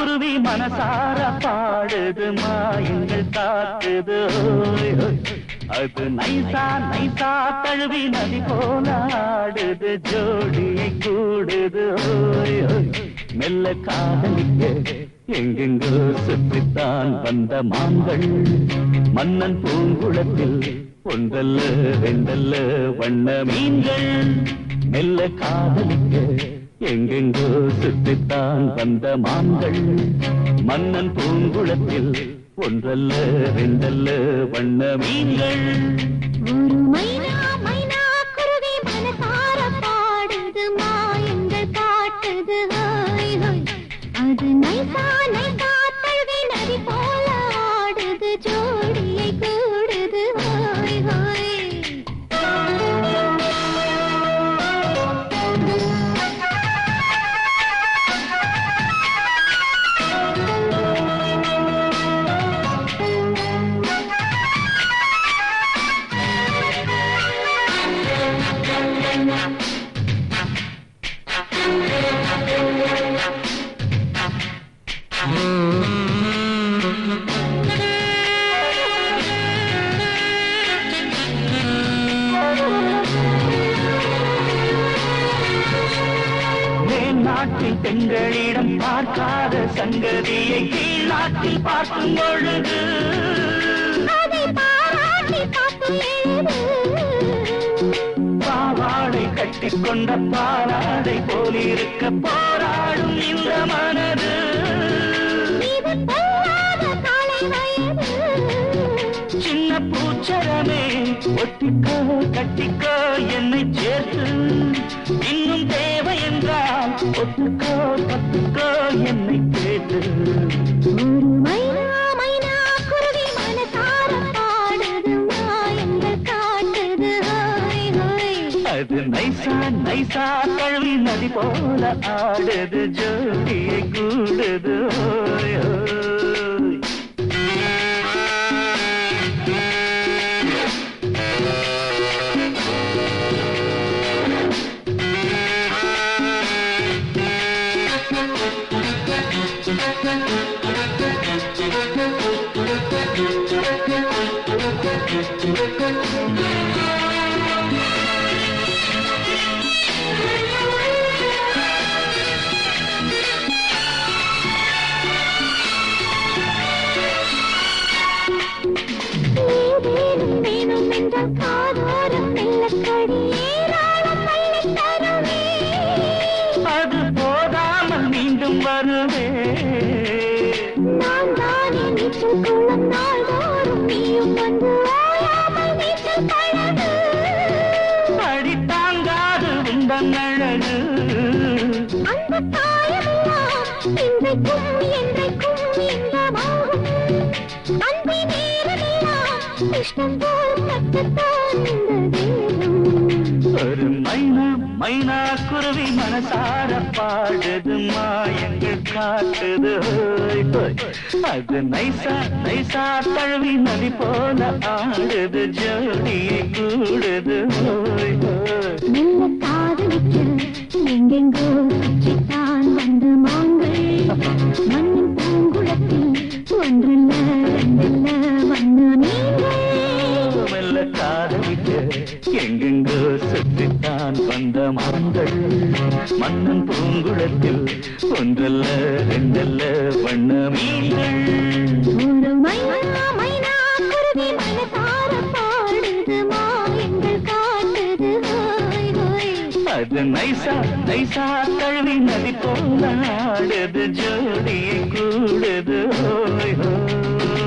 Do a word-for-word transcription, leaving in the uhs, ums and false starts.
குருவி மனசார பாடுது மாயங்கள் காட்டுது அது நைசா நைசா தழுவி நதி போல ஆடுது ஜோடியை கூடுது மெல்ல காதலிக்க எங்கெங்கோ சுற்றித்தான் வந்த மான்கள் மன்னன் பூங்குளத்தில் ஒன்றல்ல ரெண்டல்ல வண்ண மீன்கள் மெல்ல காதலிக்க எங்கெங்கோ சுற்றித்தான் வந்த மான்கள் மன்னன் பூங்குளத்தில் ஒன்றல்ல ரெண்டல்ல வண்ண மீன்கள் ஒரு மைனா மைனா குருவி மனசார பாடுது மாயங்கள் காட்டுது அது நைசா நைசா தழுவி நதி போல ஆடுது ஜோடியை கூடுது ஹோய் ஹோய் நாட்டில் பெண்களிடம் பார்க்காத சங்கதியை கீழ் நாட்டில் பார்க்கும் பொழுது பாவாடை கட்டிக்கொண்ட பாலாடை போலிருக்க போராடும் இந்த மனது சின்ன பூச்சரமே ஒட்டிக்கோ கட்டிக்கோ என்னை சேர்த்து இன்னும் தேவை என்றால் ஒத்துக்கோ கத்துக்கோ என்னை கேட்டு ஒரு மைனா மைனா குருவி மனசார பாடுது மாயங்கள் காட்டுது ஹோய் ஹோய் அது நைசா நைசா தழுவி நதி போல ஆடுது ஜோடியை கூடுது ஹோய் ஹோய் அது போதாமல் மீண்டும் வருவே நான் தானே நீச்சல் குளம் நாள்தோறும் நீயும் வந்து ஓயாமல் நீச்சல் பழகு அடி தாங்காது உந்தன் அழகு அந்த தாயமெல்லாம் இன்றைக்கும் என்றைக்கும் இன்பமாகும் அன்பை நேரமெல்லாம் இஷ்டம் போல் கட்டுத்தான் இந்த தேகம் ஒரு மைனா மைனா குருவி மனசார பாடுது மாயங்கள் காட்டுது ஹோய் ஹோய் அது நைசா நைசா தழுவி நதி போல ஆடுது ஜோடியை கூடுது ஹோய் ஹோய் மெல்ல காதலிக்க எங்கெங்கோ சுற்றித்தான் வந்த மான்கள் மண்ணின் பூங்குளத்தில் ஒன்றல்ல ரெண்டல்ல வண்ண மீன்கள் மெல்ல காதலிக்க எங்கெங்கோ சுற்றித்தான் வந்த மான்கள் மன்னன் பூங்குளத்தில் ஒன்றல்ல ரெண்டல்ல வண்ண மீன்கள் ஒரு மைனா மைனா குருவி மனசார பாடுது மாயங்கள் காட்டுது ஹோய் ஹோய் அது நைசா நைசா தழுவி நதி போல ஆடுது ஜோடியை கூடுது ஹோய் ஹோய்